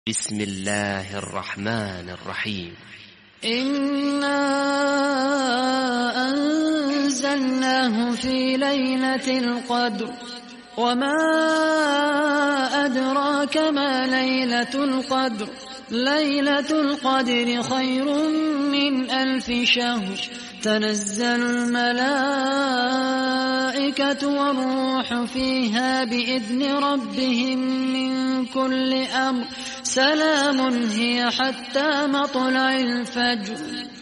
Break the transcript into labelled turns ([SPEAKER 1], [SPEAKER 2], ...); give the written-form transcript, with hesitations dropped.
[SPEAKER 1] بسم الله الرحمن الرحيم.
[SPEAKER 2] إنا أنزلناه في ليلة القدر وما أدراك ما ليلة القدر ليلة القدر خير من 1000 شهر تنزل الملائكة والروح فيها بإذن ربهم من كل أمر سلام هي حتى مطلع الفجر.